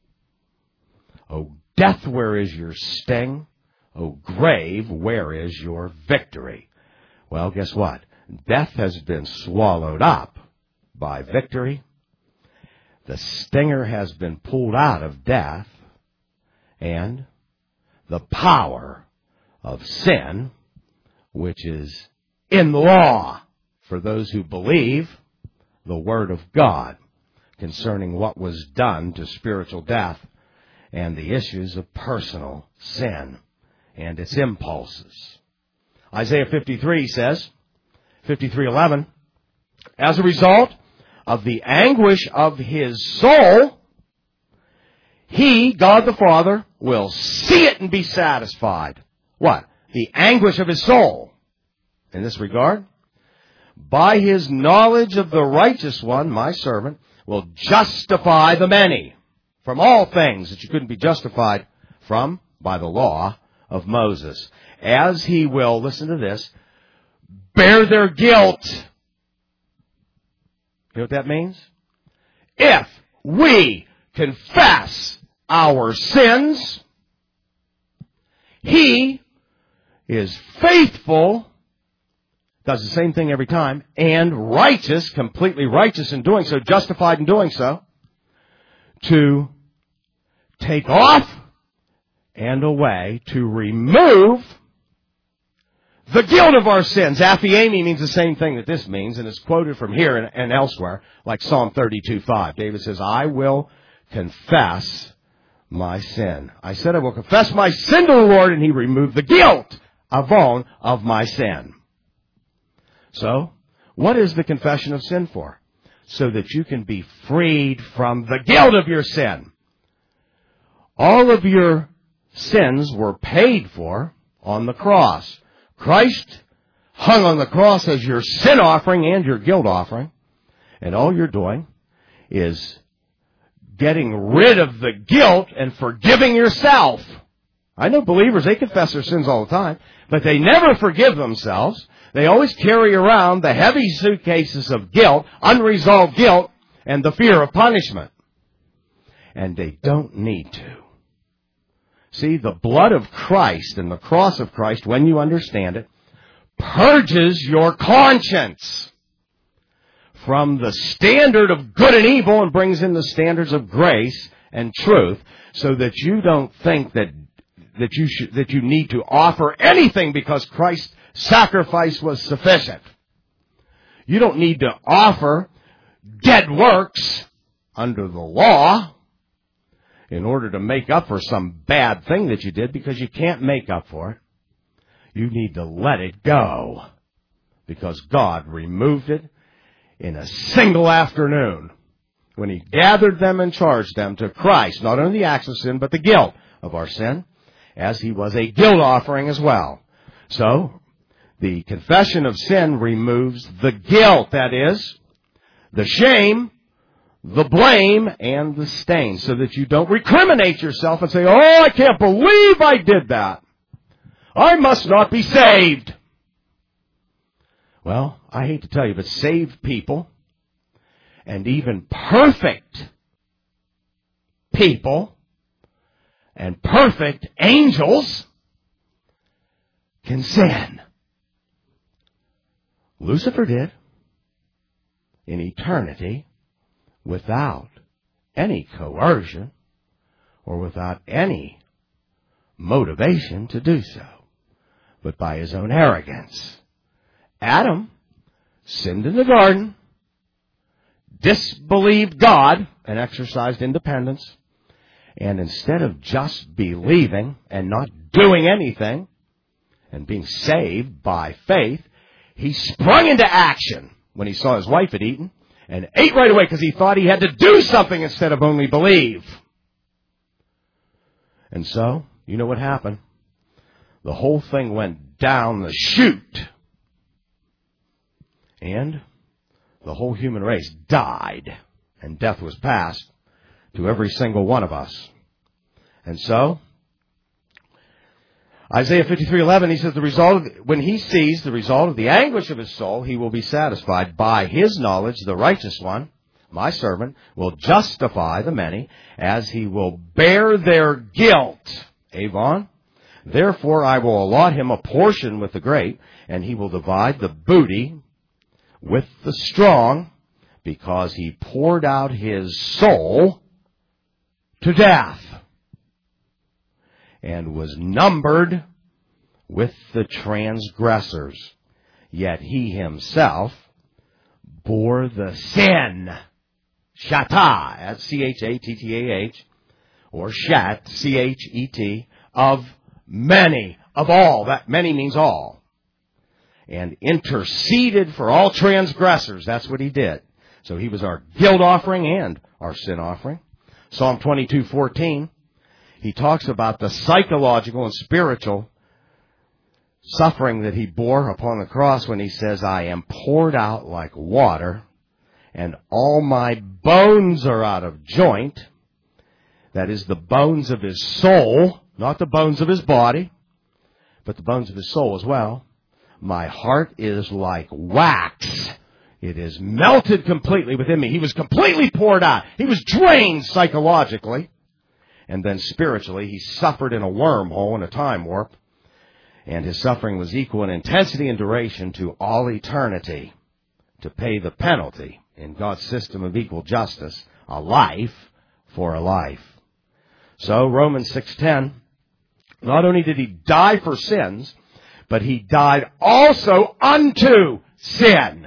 O death, where is your sting? O grave, where is your victory? Well, guess what? Death has been swallowed up by victory. The stinger has been pulled out of death, and the power of sin, which is in the law for those who believe the Word of God concerning what was done to spiritual death and the issues of personal sin and its impulses. Isaiah fifty-three says, fifty-three eleven, as a result of the anguish of his soul, he, God the Father, will see it and be satisfied. What? The anguish of his soul. In this regard, by his knowledge of the righteous one, my servant, will justify the many from all things that you couldn't be justified from by the law of Moses. As he will, listen to this, bear their guilt. You know what that means? If we confess our sins, he is faithful, does the same thing every time, and righteous, completely righteous in doing so, justified in doing so, to take off and away, to remove the guilt of our sins. Aphiemi means the same thing that this means, and it's quoted from here and, and elsewhere, like Psalm thirty-two five. David says, I will confess my sin. I said I will confess my sin to the Lord, and he removed the guilt, avon, of my sin. So, what is the confession of sin for? So that you can be freed from the guilt of your sin. All of your sins were paid for on the cross. Christ hung on the cross as your sin offering and your guilt offering. And all you're doing is getting rid of the guilt and forgiving yourself. I know believers, they confess their sins all the time, but they never forgive themselves. They always carry around the heavy suitcases of guilt, unresolved guilt, and the fear of punishment. And they don't need to. See, the blood of Christ and the cross of Christ, when you understand it, purges your conscience from the standard of good and evil and brings in the standards of grace and truth, so that you don't think that that you should, that you need to offer anything because Christ's sacrifice was sufficient. You don't need to offer dead works under the law, in order to make up for some bad thing that you did, because you can't make up for it. You need to let it go, because God removed it in a single afternoon when He gathered them and charged them to Christ, not only the acts of sin, but the guilt of our sin, as He was a guilt offering as well. So, the confession of sin removes the guilt, that is, the shame, the blame, and the stain, so that you don't recriminate yourself and say, oh, I can't believe I did that. I must not be saved. Well, I hate to tell you, but saved people, and even perfect people, and perfect angels can sin. Lucifer did in eternity without any coercion or without any motivation to do so, but by his own arrogance. Adam sinned in the garden, disbelieved God, and exercised independence. And instead of just believing and not doing anything and being saved by faith, he sprung into action when he saw his wife had eaten and ate right away because he thought he had to do something instead of only believe. And so, you know what happened? The whole thing went down the chute. And the whole human race died. And death was passed to every single one of us. And so, Isaiah fifty-three eleven, he says, the result of, when he sees the result of the anguish of his soul, he will be satisfied. By his knowledge, the righteous one, my servant, will justify the many, as he will bear their guilt. Avon. Therefore, I will allot him a portion with the great, and he will divide the booty with the strong, because he poured out his soul to death and was numbered with the transgressors. Yet he himself bore the sin, shata, that's C H A T T A H, or shat, C H E T, of many, of all. That many means all. And interceded for all transgressors. That's what he did. So he was our guilt offering and our sin offering. Psalm twenty-two fourteen, he talks about the psychological and spiritual suffering that he bore upon the cross when he says, I am poured out like water, and all my bones are out of joint. That is the bones of his soul, not the bones of his body, but the bones of his soul as well. My heart is like wax. It is melted completely within me. He was completely poured out. He was drained psychologically. And then spiritually, he suffered in a wormhole, in a time warp. And his suffering was equal in intensity and duration to all eternity, to pay the penalty in God's system of equal justice, a life for a life. So Romans six ten, not only did he die for sins, but he died also unto sin,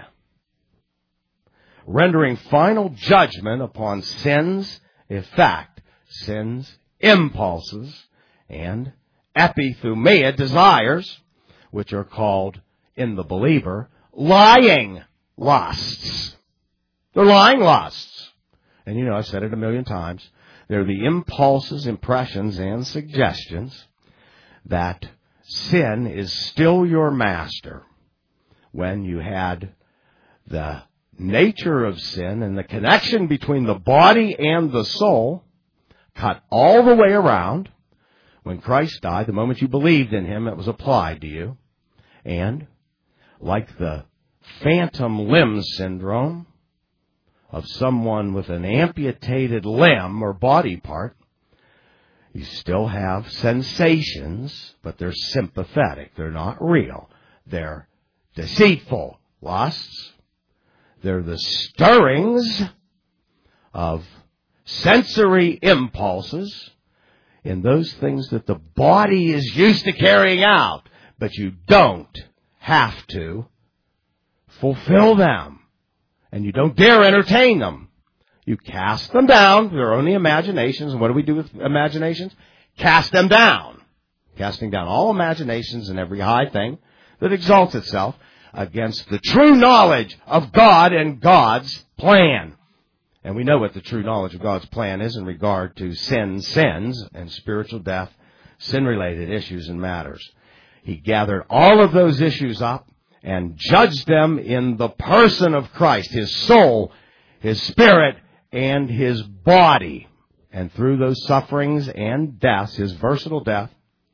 rendering final judgment upon sin's effect, sin's impulses, and epithumia, desires, which are called, in the believer, lying lusts. They're lying lusts. And you know, I've said it a million times. They're the impulses, impressions, and suggestions that sin is still your master when you had the nature of sin and the connection between the body and the soul cut all the way around. When Christ died, the moment you believed in him, it was applied to you. And like the phantom limb syndrome of someone with an amputated limb or body part, you still have sensations, but they're sympathetic. They're not real. They're deceitful lusts. They're the stirrings of sensory impulses in those things that the body is used to carrying out, but you don't have to fulfill them. And you don't dare entertain them. You cast them down. They're only imaginations. And what do we do with imaginations? Cast them down. Casting down all imaginations and every high thing that exalts itself against the true knowledge of God and God's plan. And we know what the true knowledge of God's plan is in regard to sin, sins, and spiritual death, sin-related issues and matters. He gathered all of those issues up and judged them in the person of Christ, His soul, His spirit, and His body. And through those sufferings and deaths, His versatile death,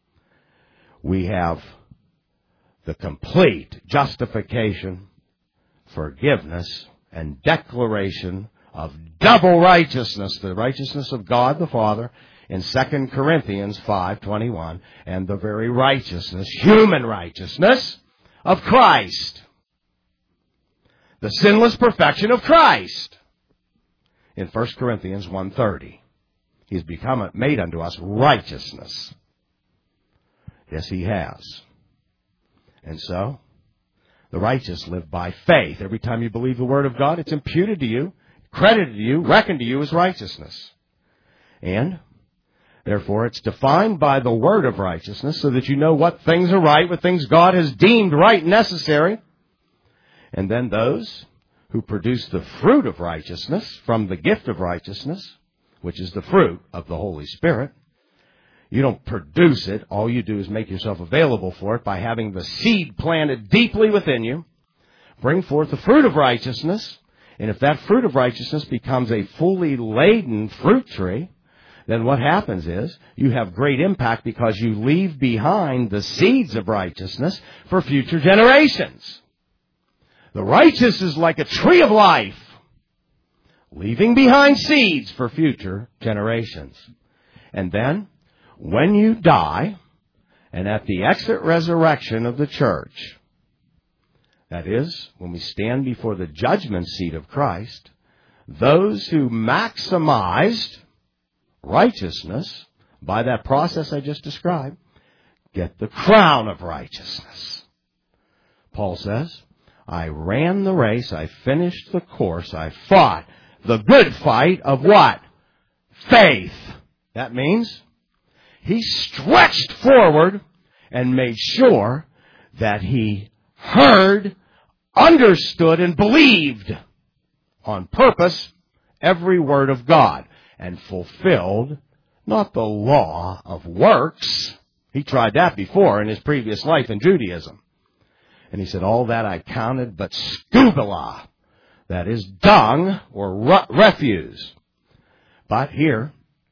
we have the complete justification, forgiveness, and declaration of double righteousness, the righteousness of God the Father in Second Corinthians five twenty-one, and the very righteousness, human righteousness, of Christ. The sinless perfection of Christ in First Corinthians one thirty. He's become made unto us righteousness. Yes, He has. And so, the righteous live by faith. Every time you believe the Word of God, it's imputed to you, credited to you, reckoned to you as righteousness. And, therefore, it's defined by the word of righteousness so that you know what things are right, what things God has deemed right and necessary. And then those who produce the fruit of righteousness from the gift of righteousness, which is the fruit of the Holy Spirit. You don't produce it. All you do is make yourself available for it by having the seed planted deeply within you. Bring forth the fruit of righteousness. And if that fruit of righteousness becomes a fully laden fruit tree, then what happens is you have great impact because you leave behind the seeds of righteousness for future generations. The righteous is like a tree of life, leaving behind seeds for future generations. And then, when you die, and at the exit resurrection of the church, that is, when we stand before the judgment seat of Christ, those who maximized righteousness by that process I just described get the crown of righteousness. Paul says, I ran the race, I finished the course, I fought the good fight of what? Faith. That means he stretched forward and made sure that he heard, understood, and believed on purpose every word of God and fulfilled not the law of works. He tried that before in his previous life in Judaism. And he said, all that I counted but scubala, that is dung or re- refuse. But here,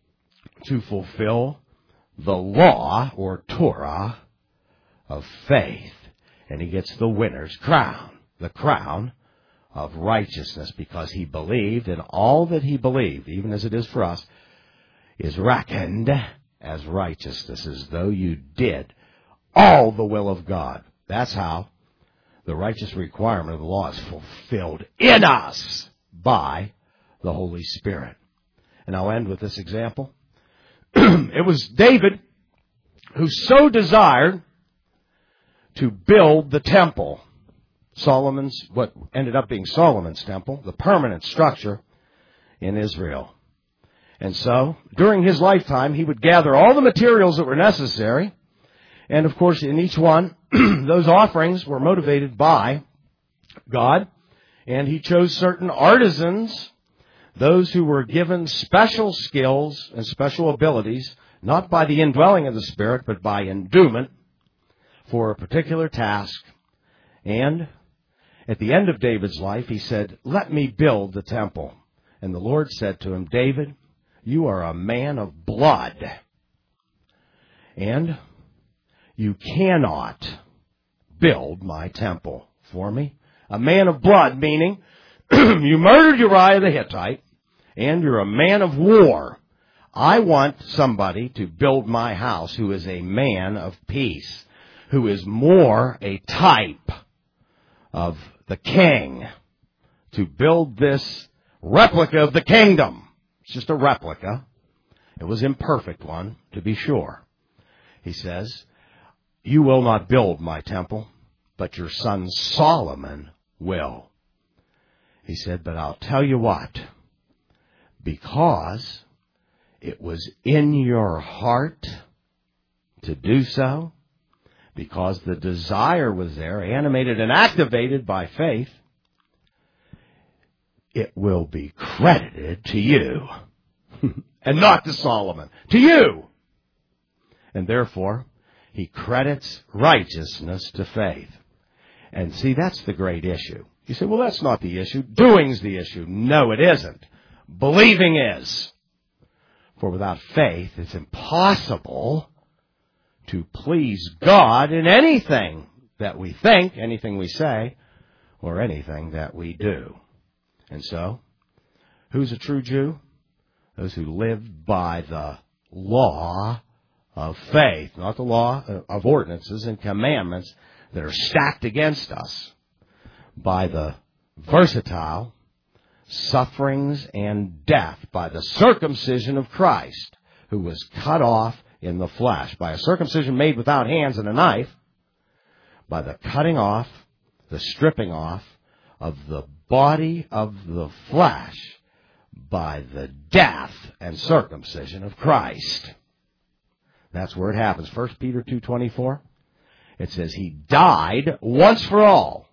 to fulfill the law or Torah of faith. And he gets the winner's crown, the crown of righteousness, because he believed, and all that he believed, even as it is for us, is reckoned as righteousness, as though you did all the will of God. That's how the righteous requirement of the law is fulfilled in us by the Holy Spirit. And I'll end with this example. It was David who so desired to build the temple. Solomon's, what ended up being Solomon's temple, the permanent structure in Israel. And so, during his lifetime, he would gather all the materials that were necessary. And of course, in each one, those offerings were motivated by God. And he chose certain artisans, those who were given special skills and special abilities, not by the indwelling of the Spirit, but by endowment for a particular task. And at the end of David's life, he said, let me build the temple. And the Lord said to him, David, you are a man of blood, and you cannot build my temple for me. A man of blood, meaning you murdered Uriah the Hittite, and you're a man of war. I want somebody to build my house who is a man of peace, who is more a type of the king, to build this replica of the kingdom. It's just a replica. It was an imperfect one, to be sure. He says, you will not build my temple, but your son Solomon will. He said, but I'll tell you what. because it was in your heart to do so, because the desire was there, animated and activated by faith, it will be credited to you. And not to Solomon, to you. And therefore, he credits righteousness to faith. And see, that's the great issue. You say, well, that's not the issue. Doing's the issue. No, it isn't. Believing is. For without faith, it's impossible to please God in anything that we think, anything we say, or anything that we do. And so, who's a true Jew? Those who live by the law of faith, not the law of ordinances and commandments that are stacked against us, by the versatile sufferings and death, by the circumcision of Christ, who was cut off in the flesh, by a circumcision made without hands and a knife, by the cutting off, the stripping off of the body of the flesh, by the death and circumcision of Christ. That's where it happens. First Peter two twenty-four. It says he died once for all.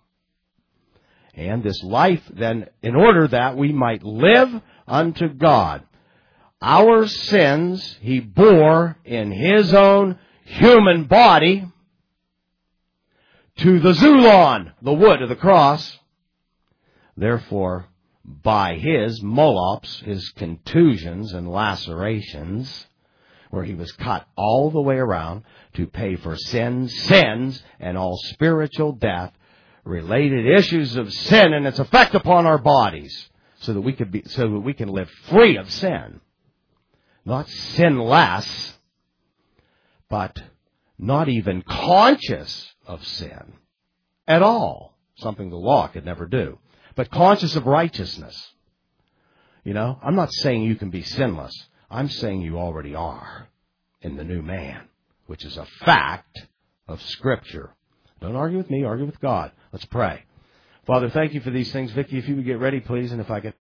And this life then, in order that we might live unto God. Our sins he bore in his own human body to the Zulon, the wood of the cross. Therefore, by his molops, his contusions and lacerations, where he was cut all the way around to pay for sins, sins, and all spiritual death, related issues of sin and its effect upon our bodies, so that we could be, so that we can live free of sin, not sinless, but not even conscious of sin at all, something the law could never do. But conscious of righteousness. You know, I'm not saying you can be sinless. I'm saying you already are in the new man, which is a fact of Scripture. Don't argue with me, argue with God. Let's pray. Father, thank you for these things. Vicki, if you would get ready, please, and if I could